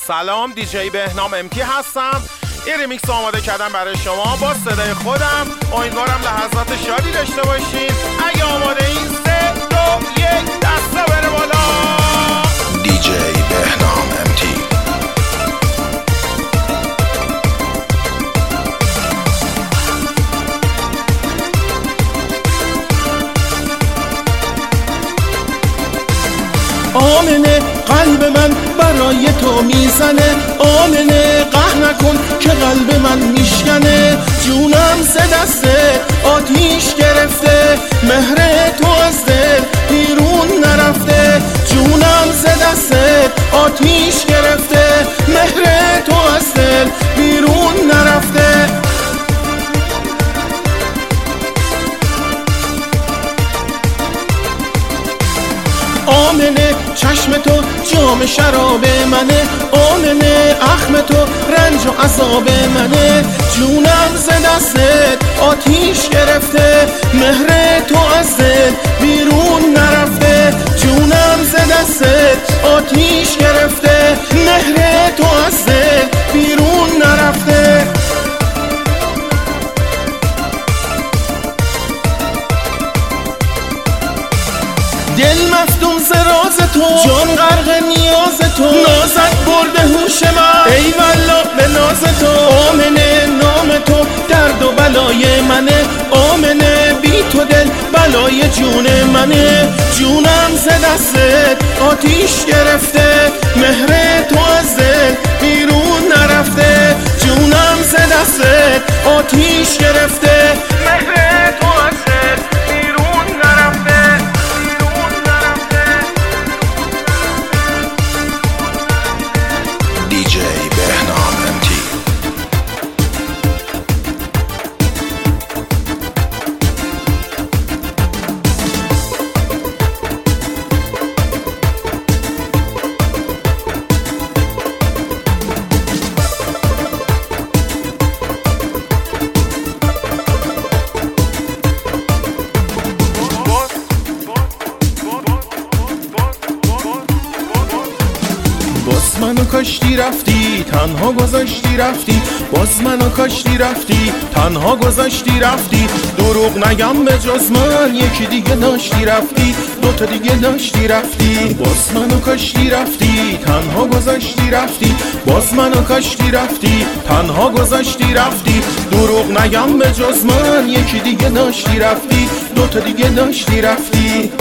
سلام، دیجی بهنام امتی هستم. این ریمیکس آماده کردم برای شما با صدای خودم. امیدوارم لحظات شادی داشته باشین. اگه آماده این 3 2 1 دسته بره بالا. دیجی بهنام امتی. آمنه قلب من برای تو میزنه، آمنه قهر نکن که قلب من میشکنه. جونم ز دسته آتیش گرفته، مهر تو از دل بیرون نرفته. جونم ز دسته آتیش گرفته، مهر تو از دل بیرون نرفته. آمنه چشم تو جام شراب منه، آمنه اخم تو رنج و عذاب منه. جونم ز دستت آتیش گرفته، مهر تو از دل بیرون نرفته. جونم ز دستت آتیش گرفته، مهر تو از دل بیرون نرفته. دل مفتون ز راز تو، جان غرق نیاز تو، نازت برده هوش من ای والله به ناز تو. آمنه نام تو درد و بلای منه، آمنه بی تو دل بلای جون منه. جونم ز دستت آتیش گرفته، مهر تو از دل بیرون نرفته. جونم ز دستت آتیش گرفته، مهر تو از دل بیرون نرفته. دیجی بهنام امتی. باز منو کاشتی رفتی، تنها گذاشتی رفتی. باز منو کاشتی رفتی، تنها گذاشتی رفتی. دروغ نگم به جز من یکی دیگه داشتی رفتی، دوتا دیگه داشتی رفتی. باز منو کاشتی رفتی، تنها گذاشتی رفتی. باز منو کاشتی رفتی، تنها گذاشتی رفتی. دروغ نگم به جز من یکی دیگه داشتی رفتی، دوتا دیگه داشتی رفتی.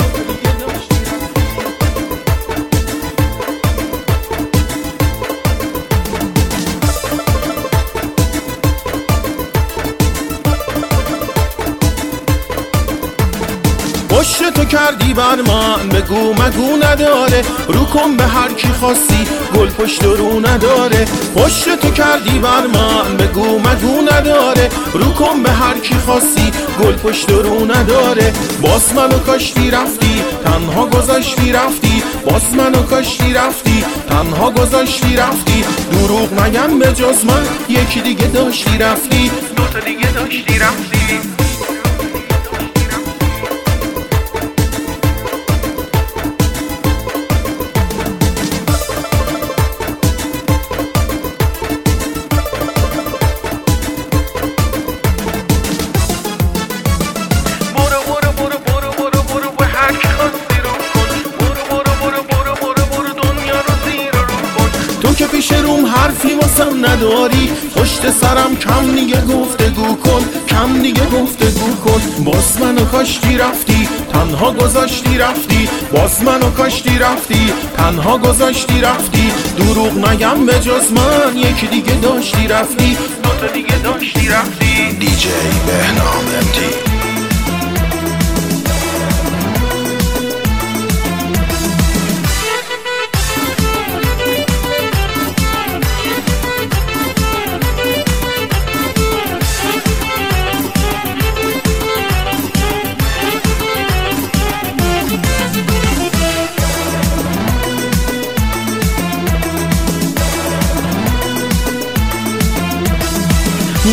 پشت تو کردی بر من، بگو مگو نداره. رو کن به هر کی خواستی، گل پشت رو نداره. پشت تو کردی بر من، بگو مگو نداره. رو کن به هر کی خواستی، گل پشت رو نداره. باز منو کاشتی رفتی، تنها گذاشتی رفتی. باز منو کاشتی رفتی، تنها گذاشتی رفتی. دروغ نگم به جز من یکی دیگه داشتی رفتی، دوتا دیگه داشتی رفتی. که پیش روم حرفی واسم نداری، پشت سرم کم دیگه گفتگو کن، کم دیگه گفتگو کن. باز منو کاشتی رفتی، تنها گذاشتی رفتی. باز منو کاشتی رفتی، تنها گذاشتی رفتی. دروغ نگم به جز من یکی دیگه داشتی رفتی، دوتا دیگه داشتی رفتی. دیجی بهنام امتی.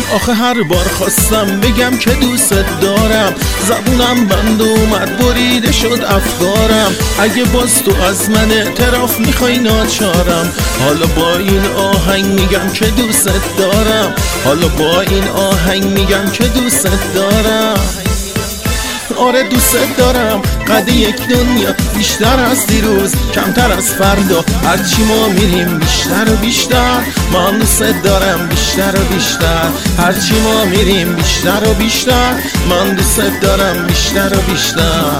آخه هر بار خواستم بگم که دوست دارم، زبونم بند اومد بریده شد افکارم. اگه باز تو از من اعتراف میخوای ناچارم، حالا با این آهنگ میگم که دوست دارم، حالا با این آهنگ میگم که دوست دارم. آره دوست دارم، قد یک دنیا بیشتر از دیروز، کمتر از فردا. هرچی ما میریم بیشتر و بیشتر، من دوست دارم بیشتر و بیشتر. هرچی ما میریم بیشتر و بیشتر، من دوست دارم بیشتر و بیشتر.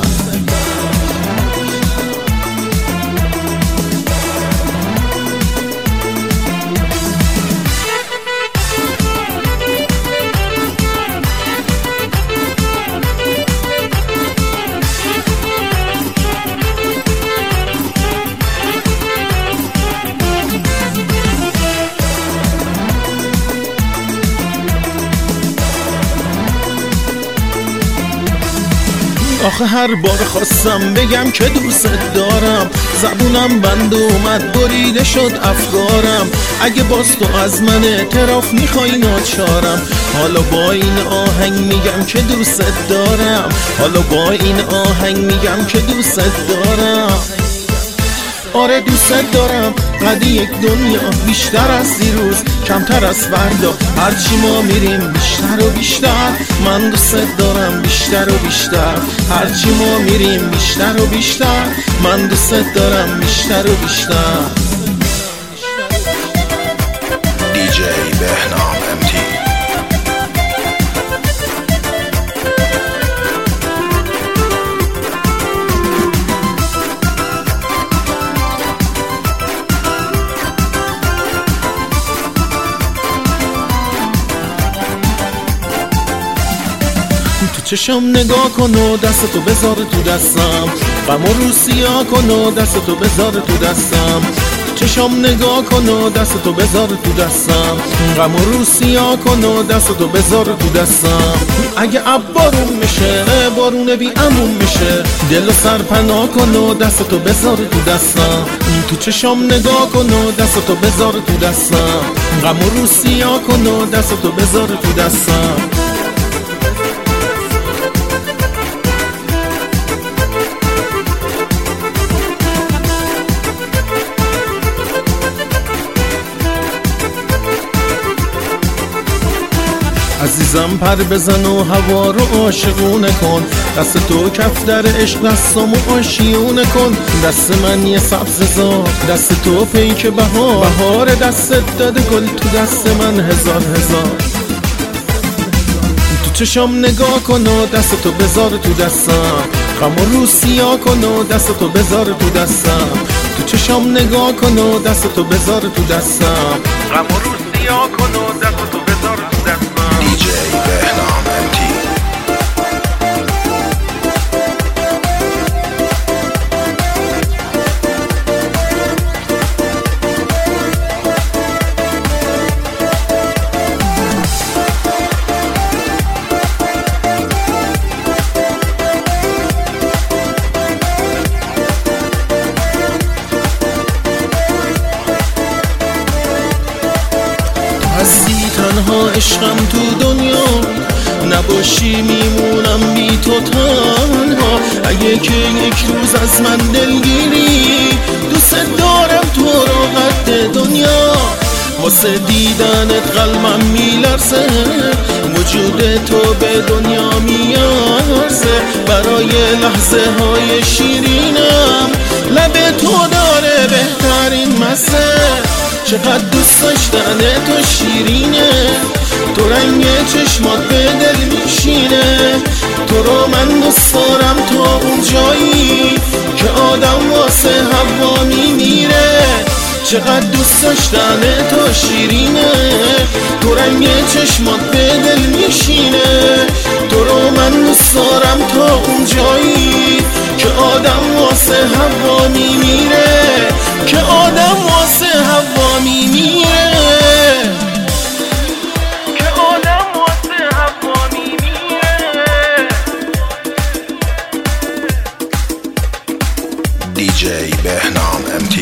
آخه هر بار خواستم بگم که دوست دارم، زبونم بند اومد بریده شد افکارم. اگه باز تو از من اعتراف میخوای ناچارم، حالا با این آهنگ میگم که دوست دارم، حالا با این آهنگ میگم که دوست دارم. آره دوست دارم، قد یک دنیا بیشتر از دیروز، کمتر از فردا. هرچی ما میریم بیشتر و بیشتر، من دوست دارم بیشتر و بیشتر. هرچی ما میریم بیشتر و بیشتر، من دوست دارم بیشتر و بیشتر. DJ بهنام MT. چشم نگاه کن و دستتو بذار تو دستم، غم و رو سیاه کن و دستتو بذار تو دستم. چشم نگاه کن و دستتو بذار تو دستم، غم و رو سیاه کن و دستتو بذار تو دستم. اگه اب بارون میشه بارون بی امون میشه، دل و سر پناه کن و دستتو بذار تو دستم. تو چشم نگاه کن و دستتو بذار تو دستم، غم و رو سیاه کن و دستتو بذار تو دستم. عزیزم پر بزن و هوا رو عاشقونه کن، دست تو کف در عشق دستامو آشیونه کن. دست من یه سبز زار، دست تو پیک بهار دستت داده گل تو دست من هزار هزار. تو چشم نگاه کن و دست تو بذار تو دستم، غم و رو سیاه کن و دست تو بذار تو دستم. تو چشم نگاه کن و دست تو بذار تو دستم، غم و رو سیاه کن و دست تو بذار تو دستم. DJ بهنام MT. هستی تنها عشقم تو دنیا، نباشی میمونم بی تو تنها. اگه که یک روز از من دلگیری، دوست دارم تو رو قد دنیا. واسه دیدنت قلبم میلرزه، وجود تو به دنیا میارزه. برای لحظه های شیرینم، لب تو داره بهترین مزه. چقدر دوست داشتن تو شیرینه، تو رنگ چشمات به دل میشینه. تو رو من دوست دارم تا اون جایی که آدم واسه هوا میمیره. چقدر دوست داشتن تو شیرینه، تو رنگ چشمات به دل میشینه. تو رو من دوست دارم تا اون جایی که آدم واسه هوا میمیره، که آدم واسه هوا میمیره، که آدم واسه هوا میمیره. DJ بهنام MT.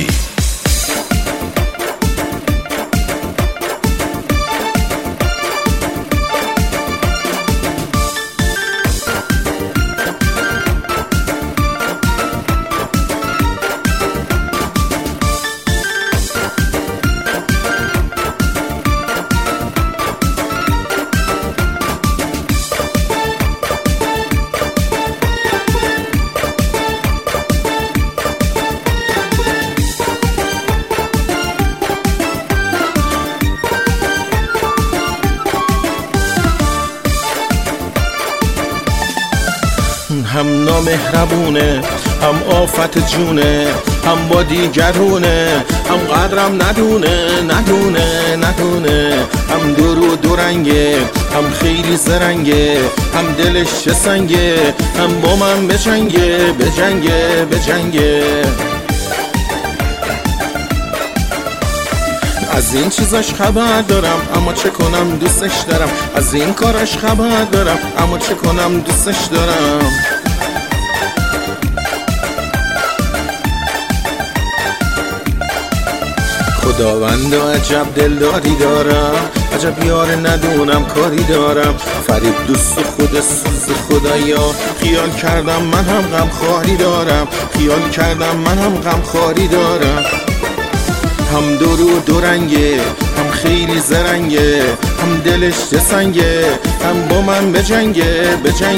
هم نامهربونه، هم آفت جونه، هم با دیگرونه، هم قدرم ندونه، هم دو رنگه، هم خیلی زرنگه، هم دلش چه سنگه، هم با من بجنگه. از این چیزاش خبر دارم اما چه کنم دوستش دارم، از این کاراش خبر دارم اما چه کنم دوستش دارم. خداوند عجب دلداری دارم، عجب یار ندونم کاری دارم، فریب دوست خود سوز خدایا، خیال کردم من هم غم خاری دارم، هم دو رنگه، هم خیلی زرنگه، هم دلش چه سنگه، هم با من بجنگه،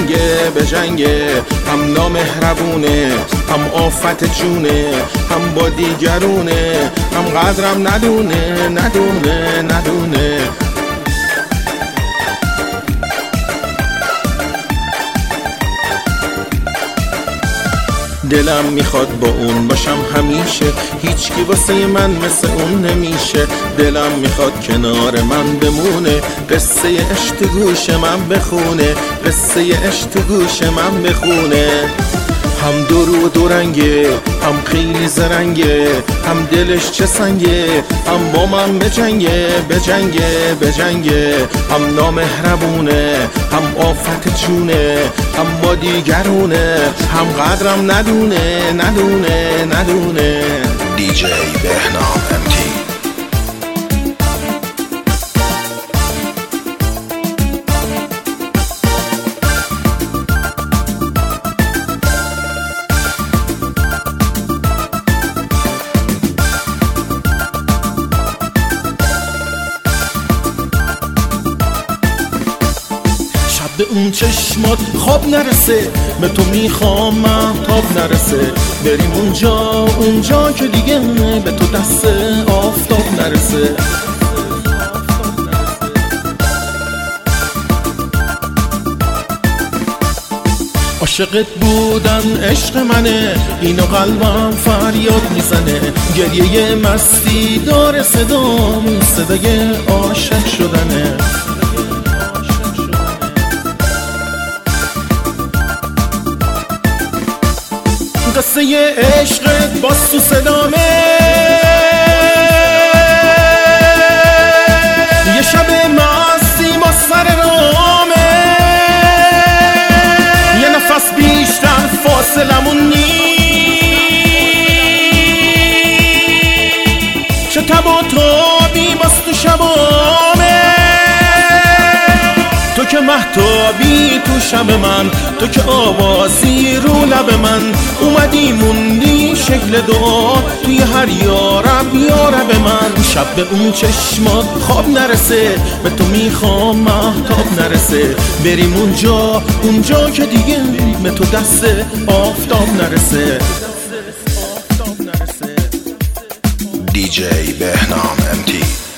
هم نامهربونه، هم آفت جونه، هم با دیگرونه، هم قدرم ندونه. دلم میخواد با اون باشم همیشه، هیچکی واسه من مثل اون نمیشه. دلم میخواد کنار من بمونه، قصه عشق تو گوش من بخونه، هم دو رنگه، هم خیلی زرنگه، هم دلش چه سنگه، هم با من بجنگه، هم نامهربونه، هم آفت جونه، هم با دیگرونه، هم قدرم ندونه. DJ بهنام MT. به اون چشمات خواب نرسه، به تو میخوام مهتاب نرسه، بریم اونجا که دیگه به تو دست آفتاب نرسه. عاشقت بودن عشق منه، اینو قلبم فریاد میزنه، گریه مستی داره صدام، صدای عاشق شدنه. قصه عشقت باز تو صدامه، یه شب مستی با سر رامه، یه نفس بیشتر فاصلمون نیست، چه تب و تابی باز تو شبامه، تو که مهتابی تو شب من، تو که آوازی رو لب من، اومدی موندی شکل دعا توی هر یارب من. شب به اون چشمات خواب نرسه، به تو میخوام مهتاب نرسه، بریم اونجا که دیگه به تو دست آفتاب نرسه. DJ بهنام MT.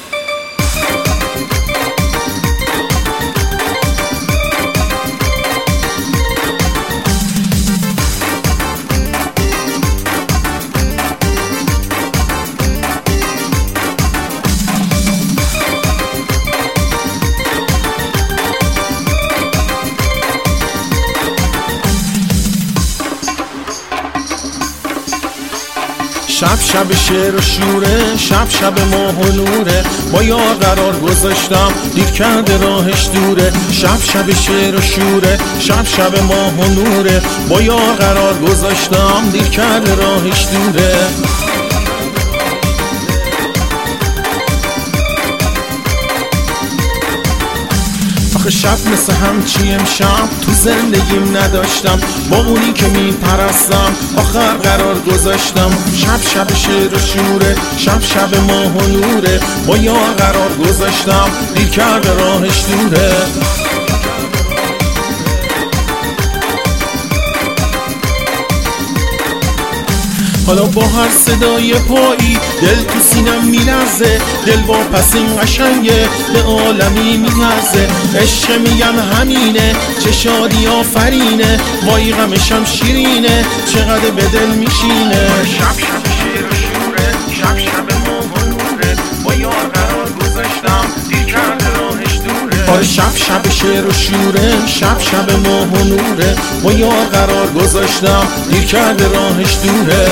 شب شعر و شوره، شب ماه و نوره، با یار قرار گذاشتم دیر کرده راهش دوره. شب شعر و شوره، شب ماه و نوره، با یار قرار گذاشتم دیر کرده راهش دوره. شب مثل همچی امشب تو زندگیم نداشتم، با اونی که میپرستم آخر قرار گذاشتم. شب شعر و شوره، شب ماه و نوره، با یار قرار گذاشتم دیر کرده راهش دوره. حالا با هر صدای پایی دل تو سینم میلرزه، دل با پس این قشنگه به عالمی میلرزه. عشق میگم همینه، چه شادی آفرینه، وای غمشم شیرینه، چقدر به دل میشینه. شب شب شیر و شوره، شب شب ماه و نوره، با یار قرار گذاشتم دیر کرده راهش دوره. آره شب شب شیر و شوره، شب شب ماه و نوره، با یار قرار گذاشتم دیر کرده راهش دوره.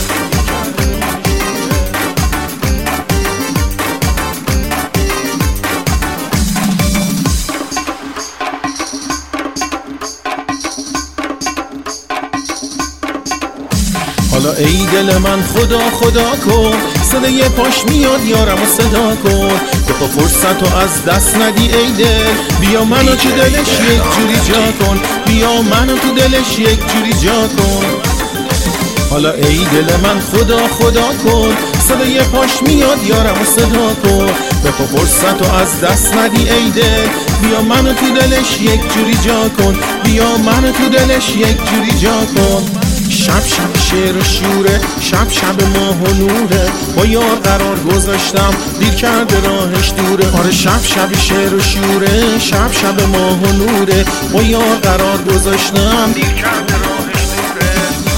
حالا ای دل من خدا خدا کن، صدای پاش میاد یارم و صدا کن. تو فرصت رو از دست ندی ای دل، بیا منو تو دلش یک جوری جا کن، بیا منو تو دلش یک جوری جا کن. حالا ای دل من خدا خدا کن، صدای پاش میاد یارم و صدا کن. تو فرصت رو از دست ندی ای دل، بیا منو تو دلش یک جوری جا کن، بیا منو تو دلش یک جوری جا کن. شب شب شیر و شوره، شب شب ماه و نوره، با یار قرار گذاشتم دیر کرده راهش دوره. آره شب شب شیر و شوره، شب شب ماه و نوره، با یار قرار گذاشتم دیر کرده راهش دوره.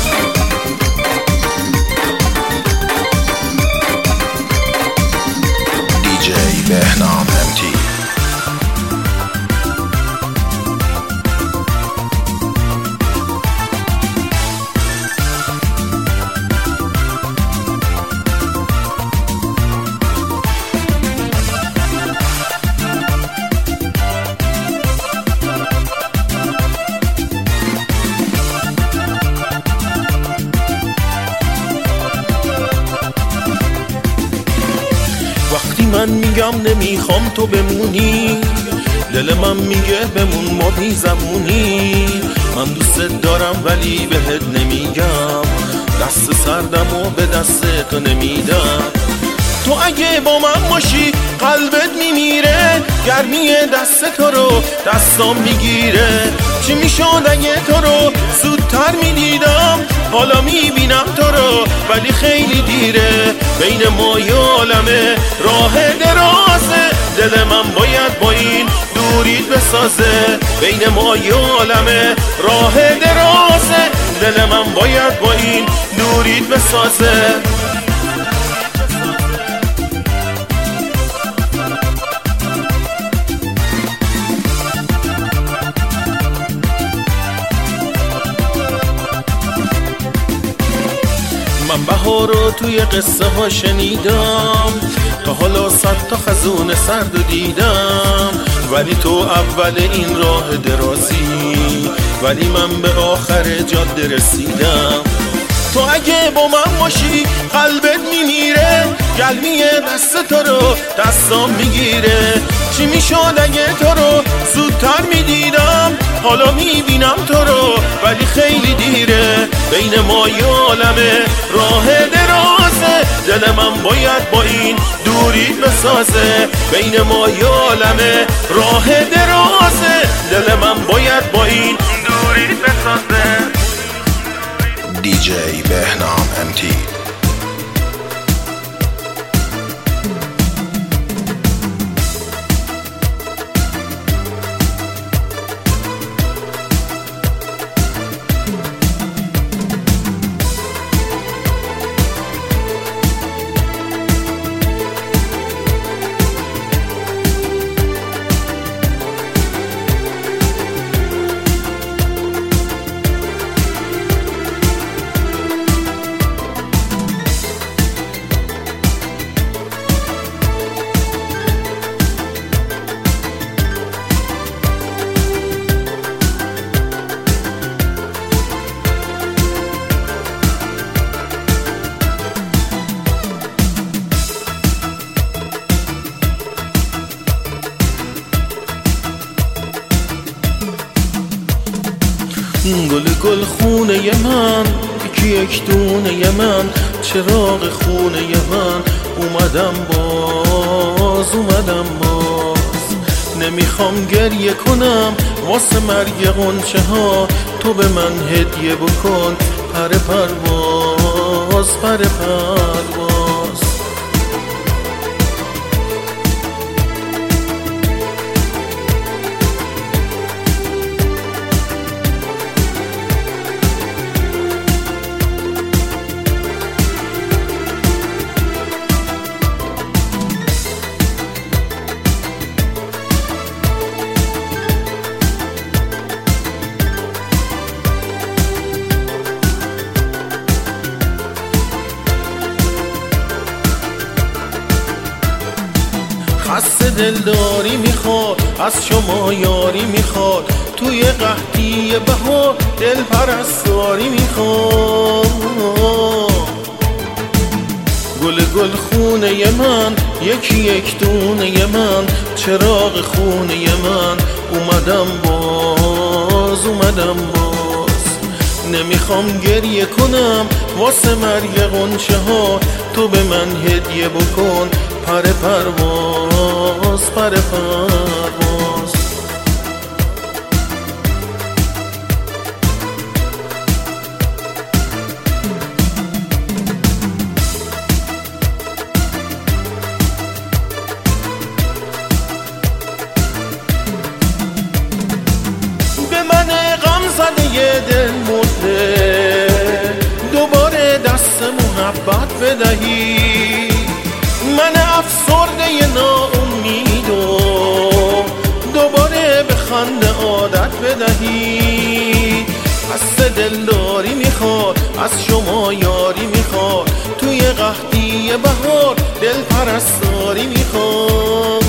DJ بهنام MT. وقتی من میگم نمیخوام تو بمونی، دل من میگه بمون ما بی زمونی. من دوست دارم ولی بهت نمیگم، دست سردم و به دست تو نمیدم. تو اگه با من باشی قلبت میمیره، گرمی دست تو رو دستام میگیره. چی میشد اگه تو رو زودتر میدیدم، حالا میبینم تو رو ولی خیلی دیره. بین ما یه عالمه راه درازه، دل من باید با این دوریت بسازه. بین ما یه عالمه راه درازه، دل من باید با این دوریت بسازه. من بهار رو توی قصه ها شنیدم، تا حالا 100 تا خزون سرد رو دیدم. ولی تو اول این راه درازی، ولی من به آخر جاده رسیدم. تو اگه با من باشی قلبت میمیره، گلمی دست تو رو دستام میگیره. چی میشد اگه تو رو زودتر میدیدم، حالا میبینم تو رو ولی خیلی دیره. بین ما یه عالمه راه درازه، دل من باید با این دوری بسازه. بین ما یه عالمه راه درازه، دل من باید با این دوری بسازه. DJ بهنام MT. گل گل خونه من، یکی یک دونه من، چراغ خونه من. اومدم باز نمیخوام گریه کنم واسه مرگ غنچه ها. تو به من هدیه بکن پر پرواز پر پرواز. خسته دلداری میخواد، از شما یاری میخواد، توی قحطی بهار دل پرستاری میخواد. گل گل خونه من، یکی یک دونه من، چراغ خونه من، اومدم باز. نمیخوام گریه کنم واسه مرگ غنچه ها، تو به من هدیه بکن پر پرواز. به من غم زده یه دل مرده، دوباره دست محبت بدهی. من افسرده ناامیدو دوباره به خنده عادت بدهی. قصد دلداری میخواد، از شما یاری میخواد، توی قحطی بهار دل پرستاری میخواد.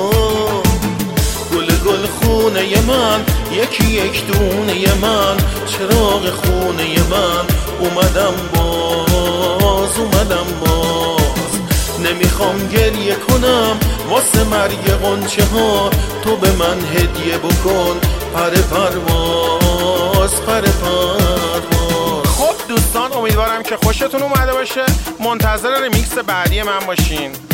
گل گل خونه من، یکی یک دونه من، چراغ خونه من، اومدم باز. نمیخوام گریه کنم واسه مرگ غنچه ها، تو به من هدیه بکن پر پرواز. خب دوستان، امیدوارم که خوشتون اومده باشه. منتظر ریمیکس بعدی من باشین.